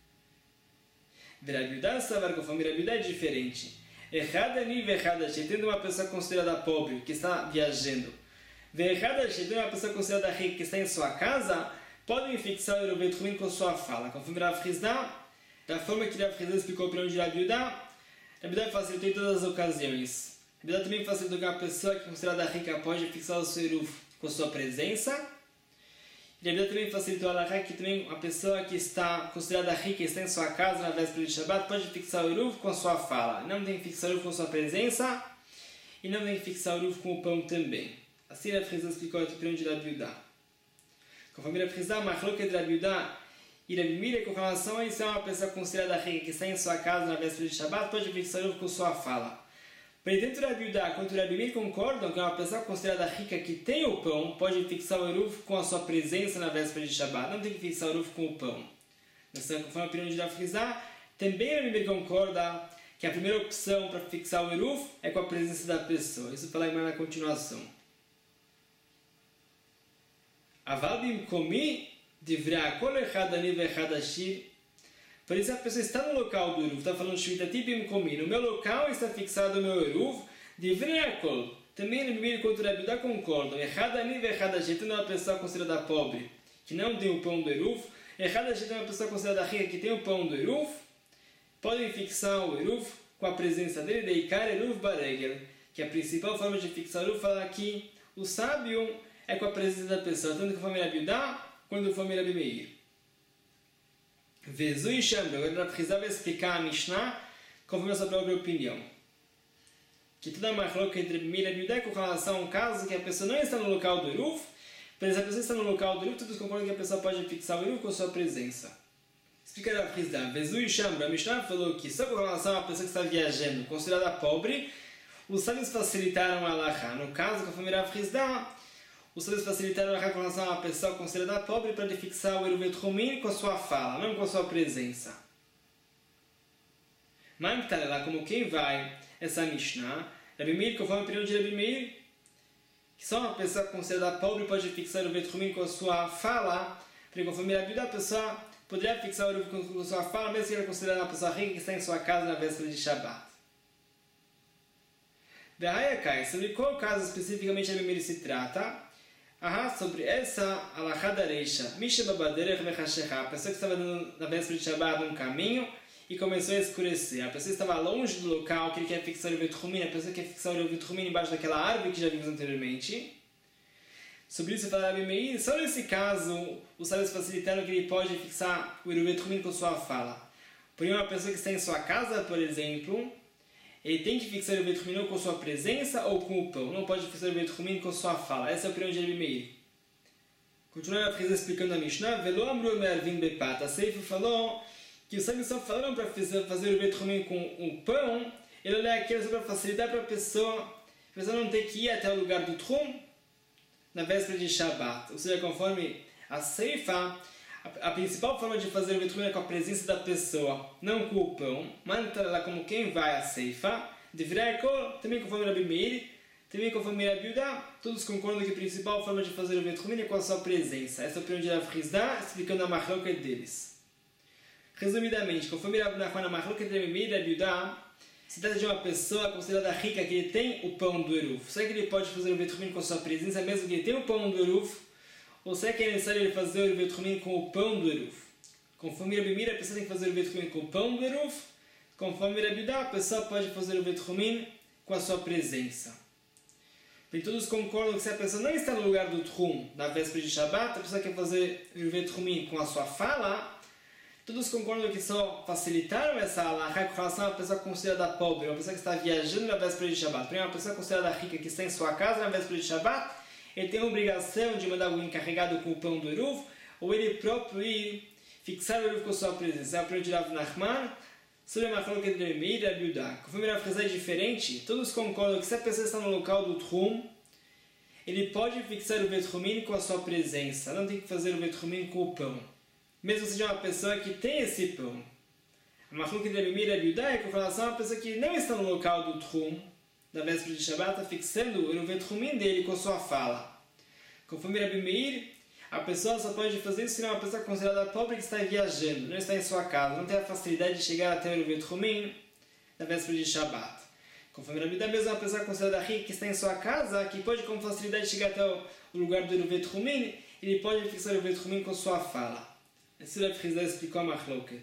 Speaker 1: De Rabi Yudá, Savar, conforme Rabi Yudá é diferente. Erradani ve'erradashi, tendo uma pessoa considerada pobre, que está viajando, ve'erradashi, tendo uma pessoa considerada rica, que está em sua casa, podem fixar o eruv etchumim com sua fala. Conforme Rav Hizda, da forma que Rav Hizda explicou a opinião de Rabi Yudá, Rabi Yudá facilitou em todas as ocasiões. Rabi Yudá também facilitou que uma pessoa que é considerada rica pode fixar o seu eruv com sua presença. Rabi também facilitou a Alahá que também a pessoa que está considerada rica e está em sua casa na véspera de Shabbat pode fixar o eruv com a sua fala. Não tem que fixar o eruv com sua presença e não tem que fixar o eruv com o pão também. Assim Rav Chizda explicou a opinião de Rabi Yehuda. Conforme Rav Chizda, a machloket de Rabi Yehuda e Rabi Meir, com relação a isso, é uma pessoa considerada rica que está em sua casa na véspera de Shabbat pode fixar o eruv com sua fala. Porém, tanto o Rabi Yehuda quanto o Rabi Meir concordam que uma pessoa considerada rica que tem o pão pode fixar o eruv com a sua presença na véspera de Shabbat. Não tem que fixar o eruv com o pão. Então, conforme a opinião de Rav Chizda, também o Rabi Meir concorda que a primeira opção para fixar o eruv é com a presença da pessoa. Isso fala mais na continuação. Aval bimkomi divrei kol echad ani ve'echad ashir. Por isso a pessoa está no local do eruv, está falando Shvitati bimkomi, no meu local está fixado o meu eruv, divrei kol. Também no meio quanto o Rabi Yehuda concordam, echad ani ve'echad ashir, então é uma pessoa considerada pobre, que não tem o pão do eruv, echad ashir é uma pessoa considerada rica, que tem o pão do eruv, podem fixar o eruv com a presença dele, deikar eruv baregel, que a principal forma de fixar o eruv fala que o sábio é com a presença da pessoa, tanto conforme Rabi Yehuda quanto conforme Rabi Meir. Vezui Shambra, agora Rav Chizda vai explicar a Mishnah conforme a sua própria opinião. Que toda a machloca entre Rabi Meir e Rabi Yehuda é com relação a um caso que a pessoa não está no local do eruv, mas a pessoa está no local do eruv, todos concordam que a pessoa pode fixar o eruv com a sua presença. Explica Rav Chizda, Vezui Shambra, a Mishnah falou que só com relação a uma pessoa que está viajando, considerada pobre, os sábios facilitaram a Alahá. No caso, conforme Rav Chizda, os sábios facilitaram a com relação a uma pessoa considerada pobre para fixar o eruv etrumin com a sua fala, não com a sua presença. Mas está lá como quem vai essa Mishnah, Rabi Meir, conforme a opinião de Rabi Meir, que só uma pessoa considerada pobre pode fixar o eruv etrumin com a sua fala, porque conforme Rabi Yehuda, a pessoa poderia fixar o eruv com a sua fala, mesmo que ela considerada uma pessoa rica que está em sua casa na véspera de Shabbat. Be'ayakai, sobre qual caso especificamente Rabi Meir se trata? Ah, sobre essa alahá da reisha, Misha babaderech mechashecha, a pessoa que estava na véspera de Shabbat num caminho e começou a escurecer. A pessoa estava longe do local que ele quer fixar o eruv etrumin, a pessoa quer fixar o eruv etrumin embaixo daquela árvore que já vimos anteriormente. Sobre isso fala Rabi Meir, só nesse caso os sábios facilitaram que ele pode fixar o eruv etrumin com sua fala. Porém, uma pessoa que está em sua casa, por exemplo, ele tem que fixar o eruv etrumin com sua presença ou com o pão. Não pode fixar o eruv etrumin com sua fala. Essa é a opinião de Rabi Meir. Continuando a Chizda explicando a Mishnah, Velo amru me'arvin bepat. A Seifa falou que os sábios só falaram para fazer o eruv etrumin com o pão. Ele olha aqui para facilitar para a pessoa, a pessoa não ter que ir até o lugar do trum na véspera de Shabbat. Ou seja, conforme a Seifa, a principal forma de fazer o eruv etrumin é com a presença da pessoa, não com o pão. Manta lá como quem vai a Seifa. Divrei kol, também conforme Rabi Meir, também conforme Rabi Yehuda, todos concordam que a principal forma de fazer o eruv etrumin é com a sua presença. Essa é a opinião de Rav Chizda, explicando a machloket deles. Resumidamente, conforme Rav Nachman, a machloket de Rabi Meir e Rabi Yehuda, se trata de uma pessoa considerada rica que ele tem o pão do eruv. Será que ele pode fazer o eruv etrumin com a sua presença, mesmo que ele tenha o pão do eruv? Ou será que é necessário ele fazer o eruv etrumin com o pão do eruv? Conforme Rabi Meir, a pessoa tem que fazer o eruv etrumin com o pão do eruv. Conforme Rabi Yehuda, a pessoa pode fazer o eruv etrumin com a sua presença. E todos concordam que se a pessoa não está no lugar do trum na véspera de Shabbat, a pessoa quer fazer o eruv etrumin com a sua fala. Todos concordam que só facilitaram essa alahá com relação a uma pessoa considerada pobre, uma pessoa que está viajando na véspera de Shabbat. Porém, uma pessoa considerada rica que está em sua casa na véspera de Shabbat, ele tem a obrigação de mandar alguém carregado com o pão do eruv, ou ele próprio ir fixar o eruv com sua presença. É a opinião de Rav Nachman sobre a machloket de Rabi Meir e Rabi Yehuda. Conforme Rav Chizda é diferente, todos concordam que se a pessoa está no local do trum, ele pode fixar o eruv etrumin com a sua presença, não tem que fazer o eruv etrumin com o pão. Mesmo seja uma pessoa que tem esse pão. A machloket de Rabi Meir e Rabi Yehuda é com relação a uma pessoa que não está no local do trum, na véspera de Shabbat, está fixando o eruv etrumin dele com sua fala. Conforme Rabi Meir, a pessoa só pode fazer isso se não é uma pessoa considerada pobre que está viajando, não está em sua casa, não tem a facilidade de chegar até o eruv etrumin na véspera de Shabbat. Conforme Rabi Yehuda, mesmo uma pessoa considerada rica que está em sua casa, que pode com facilidade chegar até o lugar do eruv etrumin, ele pode fixar o eruv etrumin com sua fala. Esse Rav Chizda explicou a machloket.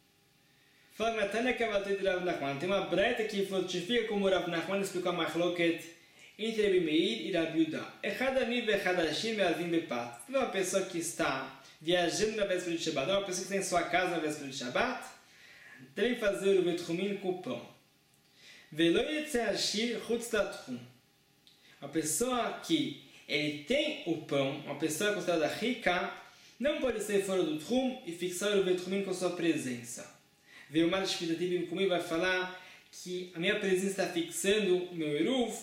Speaker 1: Fala Natânia Kavatei de Rav Nachman. Tem uma breta que fortifica como Rav Nachman explicou a machloket entre Rabi Meir e Rabi Yudá. Echadani vechadashim me'avim bepat. Uma pessoa que está viajando na véspera de Shabbat, uma pessoa que está em sua casa na véspera de Shabbat, deve fazer o Betchumin com o pão. Velo yetze ashir chutz latchum. A pessoa que ele tem o pão, uma pessoa considerada rica, não pode sair fora do Tchum e fixar o Betchumin com sua presença. Veio o Mar Shvitativ comigo vai falar que a minha presença está fixando o meu eruv.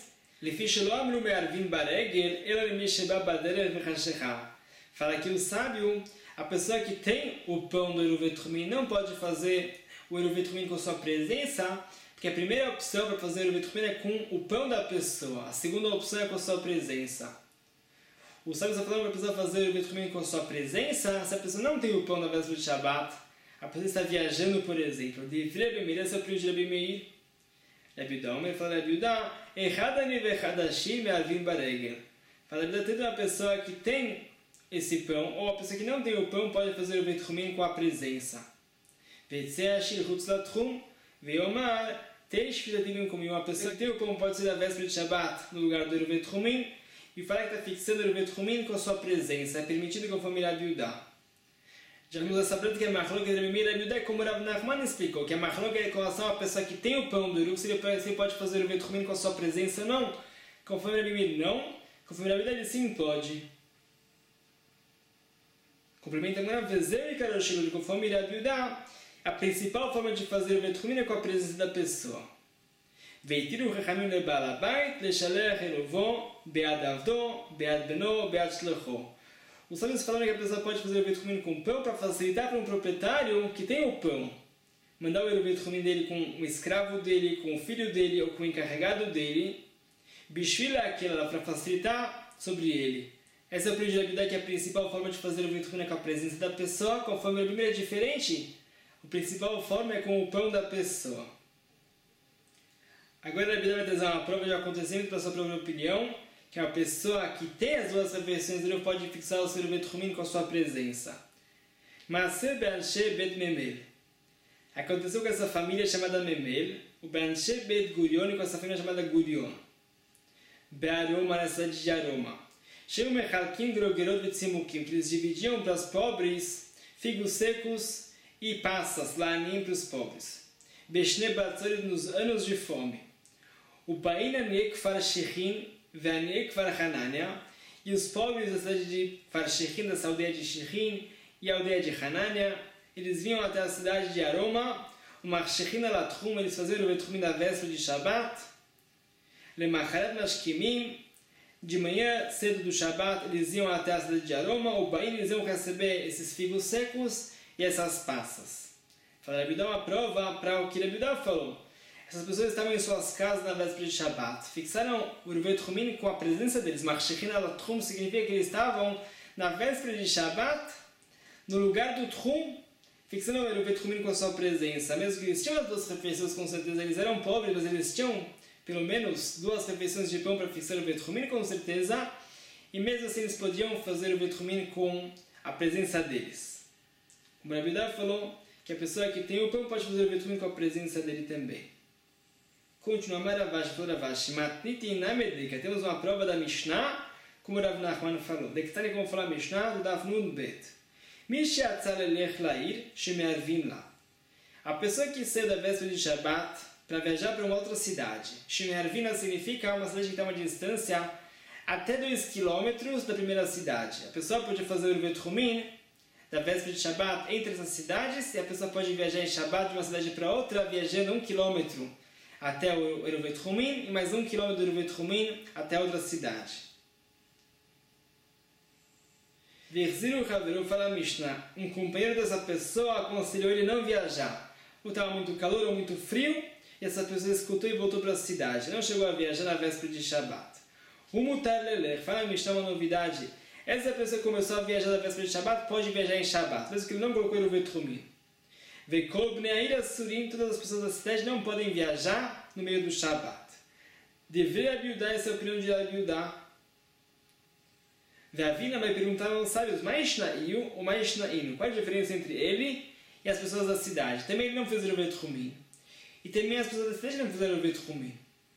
Speaker 1: Fala que o sábio, a pessoa que tem o pão do eruv Betchumin não pode fazer o eruv Betchumin com sua presença, porque a primeira opção para fazer o eruv Betchumin é com o pão da pessoa, a segunda opção é com a sua presença. O sábio está falando para a pessoa fazer o eruv Betchumin com sua presença, se a pessoa não tem o pão na véspera de Shabbat, a pessoa está viajando, por exemplo. De Rabi Meir, esse é o primo de Rabi Meir. Rabi Yudá, ele fala Rabi Yudá, Echadani vechadashim me'avim baregel. Fala, Rabi Yudá, tem uma pessoa que tem esse pão, ou a pessoa que não tem o pão pode fazer o Betchumin com a presença. Vetzeh ashir chutz latchum, ve'omar, teish fidativim comigo. Uma pessoa que tem o pão pode ser da véspera de Shabbat, no lugar do eruv Betchumin, e fala que está fixando o eruv Betchumin com a sua presença. É permitido conforme Rabi Yudá. Já vimos essa preta que é Machlok de Rabi Meir e Rabi Yudá, como Rav Nachman explicou, que a Machlok é com relação à pessoa que tem o pão do eruv, se ele pode fazer o Betchumin com a sua presença ou não. Conforme Rabi Meir, não. Conforme Rabi Yudá, ele sim pode. Complementa agora, Vezeu e Karoshilu, conforme Rabi Yudá, a principal forma de fazer o Betchumin é com a presença da pessoa. Veitiru Chachamim lebal habayit, leshalech elovo, bead avdo, bead beno, bead shlecho. Os sábios falaram que a pessoa pode fazer o Betchumin com pão para facilitar para um proprietário que tem o pão. Mandar o eruv Betchumin dele com o escravo dele, com o filho dele ou com o encarregado dele. Bishvila aquela para facilitar sobre ele. Essa é o primeiro de Rabi Yudá, que é a principal forma de fazer o Betchumin com a presença da pessoa. Conforme a primeira é diferente, a principal forma é com o pão da pessoa. Agora Rabi Yudá vai trazer uma prova de acontecimento para a sua própria opinião, que a pessoa que tem as duas refeições dele pode fixar o seu Betchumin com a sua presença. Maaseh be'anshe bet Memel. Aconteceu com essa família chamada Memel, o be'anshe bet Gurion, com essa família chamada Gurion. Be'aroma, na cidade de Aroma. Sheu mechalkim grogerot vetzimukim, que eles dividiam para os pobres figos secos e passas, lanim para os pobres. Beshne batzorit, nos anos de fome. O Baina Nekfar Shechin, e os pobres da cidade de Farshechin, dessa aldeia de Shechin, e a aldeia de Hanania, eles vinham até a cidade de Aroma, o Marshechin alatchum, eles faziam o Betchumin da véspera de Shabbat, Lemacharet Mashkimim, de manhã cedo do Shabbat, eles iam até a cidade de Aroma, o Bain, eles iam receber esses figos secos e essas passas. Fala, Rabi Yudá, uma prova para o que Rabi Yudá falou. Essas pessoas estavam em suas casas na véspera de Shabbat. Fixaram o eruv Betchumin com a presença deles. Marshechin alatchum significa que eles estavam na véspera de Shabbat, no lugar do Tchum, fixando o eruv Betchumin com a sua presença. Mesmo que eles tinham as duas refeições, com certeza eles eram pobres, mas eles tinham pelo menos duas refeições de pão para fixar o Betchumin, com certeza. E mesmo assim eles podiam fazer o Betchumin com a presença deles. Como Rabi Yudá falou, que a pessoa que tem o pão pode fazer o Betchumin com a presença dele também. Continua Maravash, Floravash, Matniti Namedrika. Temos uma prova da Mishnah, como Rav Nachman falou. Dektani, como falou a Mishnah, do Daf Nun Bet. Mishi atzalelech lair, shemearvim la. A pessoa que saiu da véspera de Shabbat para viajar para uma outra cidade. Shemearvim la significa uma cidade que tem uma distância até dois quilômetros da primeira cidade. A pessoa pode fazer o Betchumin da véspera de Shabbat entre essas cidades, e a pessoa pode viajar em Shabbat de uma cidade para outra, viajando um quilômetro até o eruv Betchumin, e mais um quilômetro do eruv Betchumin até outra cidade. Verziru Haveru, fala a Mishnah, um companheiro dessa pessoa aconselhou ele não viajar. Ou estava muito calor ou muito frio, e essa pessoa escutou e voltou para a cidade. Não chegou a viajar na véspera de Shabbat. Umutar Lelech, fala a Mishnah, uma novidade. Essa pessoa que começou a viajar na véspera de Shabbat pode viajar em Shabbat, mesmo que ele não colocou o eruv Betchumin. Vekol bnei asurim, todas as pessoas da cidade não podem viajar no meio do Shabbat. Deveria Rabi Yudá, essa é a opinião de Rabi Yudá. Ve'avina vai perguntar aos sábios, Maishnaiu ou Maishnainu, qual a diferença entre ele e as pessoas da cidade? Também ele não fez o Betchumin. E também as pessoas da cidade não fizeram o Betchumin.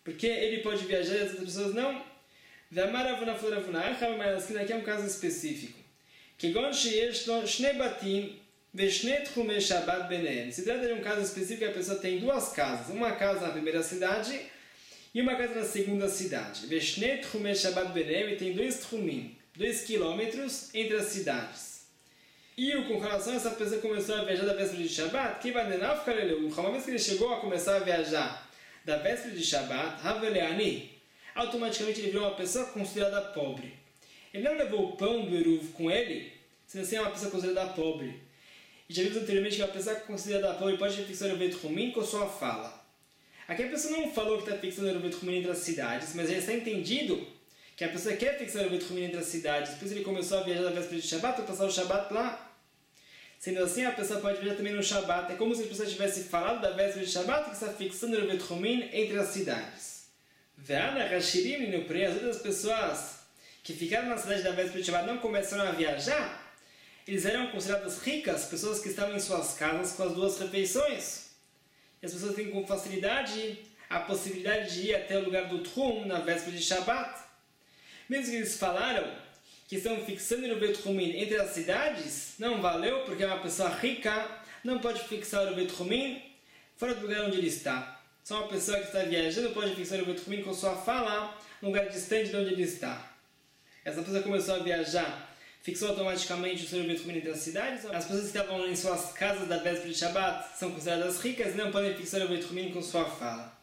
Speaker 1: Porque ele pode viajar e as outras pessoas não. Ve'amar Ravuna falou Ravuna, mas aqui é um caso específico. Kegon sheyesh lo shnei batim ve'shnei tchumei Shabbat benehem. Se trata de um caso específico que a pessoa tem duas casas. Uma casa na primeira cidade e uma casa na segunda cidade. Ve'shnei tchumei Shabbat benehem, e tem dois tchumim, dois quilômetros entre as cidades. E com relação a essa pessoa começou a viajar da véspera de Shabbat, que vai denar ficar uma vez que ele chegou a começar a viajar da véspera de Shabbat, Haveleani, automaticamente ele virou uma pessoa considerada pobre. Ele não levou o pão do Eruv com ele, sendo assim é uma pessoa considerada pobre. E já vimos anteriormente que uma pessoa considerada pobre pode fixar o Beit Rumin com sua fala. Aqui a pessoa não falou que está fixando o Beit Rumin entre as cidades, mas já está entendido que a pessoa quer fixar o Beit Rumin entre as cidades. Depois ele começou a viajar da véspera de Shabbat para passar o Shabbat lá. Sendo assim, a pessoa pode viajar também no Shabbat. É como se a pessoa tivesse falado da véspera de Shabbat que está fixando o Beit Rumin entre as cidades. Ve'ana Hashirim no Prei, as outras pessoas que ficaram na cidade da véspera de Shabbat não começaram a viajar, eles eram consideradas ricas, pessoas que estavam em suas casas com as duas refeições. E as pessoas têm com facilidade a possibilidade de ir até o lugar do Tchum na véspera de Shabbat. Mesmo que eles falaram que estão fixando no Beit Rumin entre as cidades, não valeu, porque uma pessoa rica não pode fixar o Beit Rumin fora do lugar onde ele está. Só uma pessoa que está viajando pode fixar o Beit Rumin com sua fala num lugar distante de onde ele está. Essa pessoa começou a viajar, fixou automaticamente o seu Beit Rumin entre as cidades. As pessoas que estavam em suas casas da véspera de Shabbat são consideradas ricas e não podem fixar o Beit Rumin com sua fala.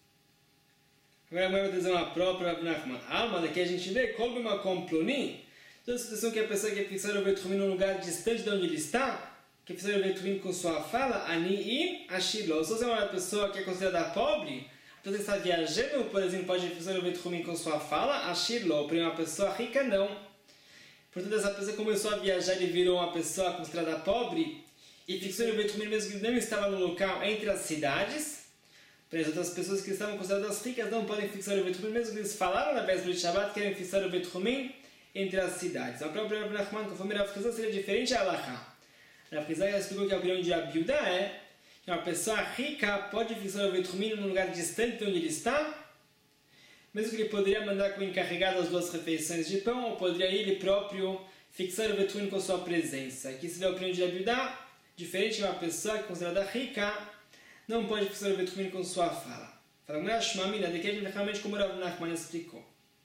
Speaker 1: Agora a mãe vai trazer uma própria Rav Nachman. Alma, daqui a gente vê como uma comploni. Toda a situação que a pessoa quer fixar o Beit Rumin num lugar distante de onde ele está, quer fixar o Beit Rumin com sua fala, Ani'im Ashilo. Se você é uma pessoa que é considerada pobre, a pessoa que está viajando, por exemplo, pode fixar o Beit Rumin com sua fala, Ashilo. Para uma pessoa rica, não. Portanto, essa pessoa começou a viajar e virou uma pessoa considerada pobre e fixou o Beit Rumin mesmo que não estava no local entre as cidades. Para as outras pessoas que estavam consideradas ricas não podem fixar o Beit Rumin, mesmo que eles falaram na véspera de Shabbat querem fixar o Beit Rumin entre as cidades. A própria Rav Nachman, conforme Rav Chizah, seria diferente a Halachá. Rav Chizah já explicou que a opinião de Rabi Yehuda é que uma pessoa rica pode fixar o Beit Rumin num lugar distante de onde ele está, mesmo que ele poderia mandar com o encarregado as duas refeições de pão, ou poderia ele próprio fixar o Beit Rumin com sua presença. Aqui seria a opinião de Rabi Yehuda, diferente de uma pessoa que é considerada rica, não pode fixar o Beit Rumin com sua fala. Fala, não é a Shmamina, daqui a gente realmente como Rav Nachman explicou.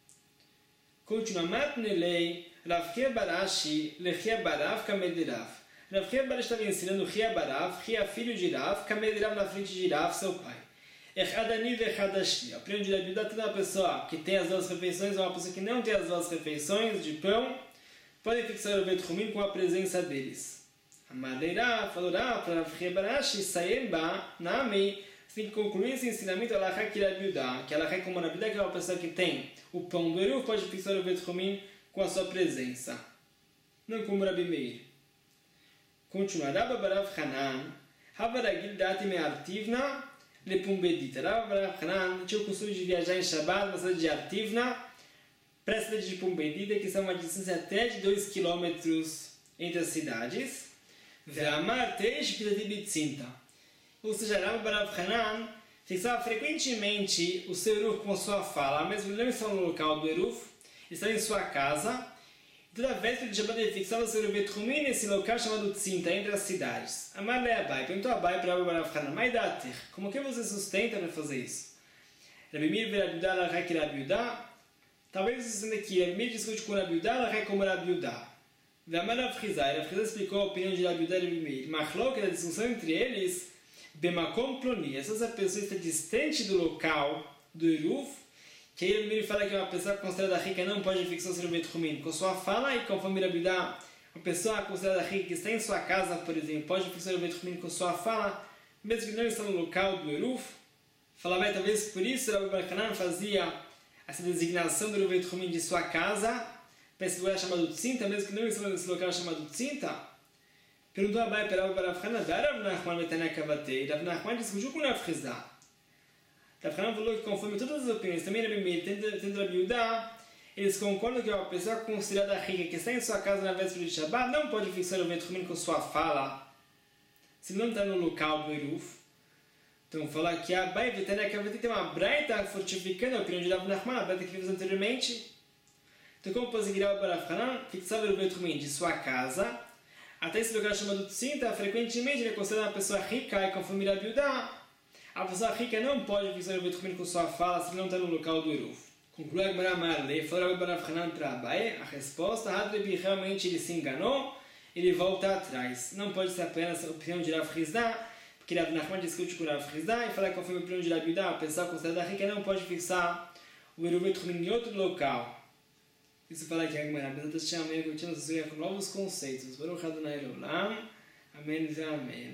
Speaker 1: Continua, Matnelei, Rav Chia Barashi, Lechia Barav, Kamedirav. Rav Chia Barashi estava ensinando Chia Barav, Chia filho de Rav, Kamedirav na frente de Rav, seu pai. Echadani vechadashi. A opinião de Rabi Yehuda, toda uma pessoa que tem as duas refeições ou uma pessoa que não tem as duas refeições de pão, podem fixar o Beit Rumin com a presença deles. Amadeira falou para Rav Chia Barashi, Saemba, Nami, tem que concluir esse ensinamento Alachá que Rabi Yehuda, que Alachá como Rabi Yehuda, que é uma pessoa que tem o pão do Eruv, pode fixar o Beit Rumin com a sua presença. Não como Rabi Meir. Continua. Rabba Barav Hanan, Havaragil Dati Me'artivna, Lepumbedita. Rabba Barav Hanan tinha o costume de viajar em Shabbat na cidade de Artivna, para a cidade de Pumbedita, que são uma distância até de dois quilômetros entre as cidades. Ve'amar Teish Pitati Bitzinta. Ou seja, Rabba Barav Hanan fixava frequentemente o seu Eruv com sua fala, mesmo que ele não estava no local do Eruv, ele estava em sua casa, e toda véspera de Shabbat ele fixava o seu Beit Rumin nesse local chamado Tzinta, entre as cidades. Amar le Abai, perguntou a Abai para Rabba Barav Hanan, Maidater, como que você sustenta para fazer isso? Rabi Meir ve Rabi Yehuda Alachá que Rabi Yehuda, talvez você sustenta aqui, Rabi Meir discute com Rabi Yehuda Alachá como Rabi Yehuda. Ve'amar Rav Chizah, Rav Chizah explicou a opinião de Rabi Yehuda e Rabi Meir, Machlok, a discussão entre eles, Bemakom Ploni, essa pessoa está distante do local do Eruv, que aí ele fala que uma pessoa considerada rica não pode fixar o seu Beit Rumin com sua fala, e conforme Rabi Yehuda, uma pessoa considerada rica que está em sua casa, por exemplo, pode fixar o Beit Rumin com sua fala, mesmo que não está no local do Eruv. Fala bem, talvez por isso Rabbi Barav Hanan fazia essa designação do Beit Rumin de sua casa para esse lugar chamado Tzinta, mesmo que não está nesse local chamado Tzinta. Perguntou a Abai para Rabbi Barav Hanan, Rav Nachman Betana Kavatei. Rav Nachman discutiu com Rav Chizah. Rav Hanan falou que conforme todas as opiniões, também Rabi Meir, tendo Rabi Yehuda, eles concordam que uma pessoa considerada rica que está em sua casa na véspera de Shabbat não pode fixar o Beit Rumin com sua fala, se não está no local do Eruv. Então, falar que a Bai Vitaneca vai ter uma braita fortificando a opinião de Rav Nachman, a braita que vimos anteriormente. Então, como pode seguir o Barav Hanan? Fixava o Betrumin de sua casa, até esse lugar chamado Tzinta, frequentemente ele é considerado uma pessoa rica e com a família Biudá. A pessoa rica não pode fixar o Betrumin com sua fala se ele não está no local do Eruv. Conclui a Gemara Marley, falou o Barav Hanan para Abai, a resposta, Hadrebi realmente ele se enganou, ele volta atrás. Não pode ser apenas a opinião de Rav Hizda, porque Rav Nachman discute com Rav Hizda e fala que conforme a opinião de Rav Biudá, a pessoa considerada rica não pode fixar o Eruv Betrumin em outro local. Isso fala que a Gemara, Bezat Hashem, amanhã continuamos a com novos conceitos. Baruch Adonai Olam. Amém e amém.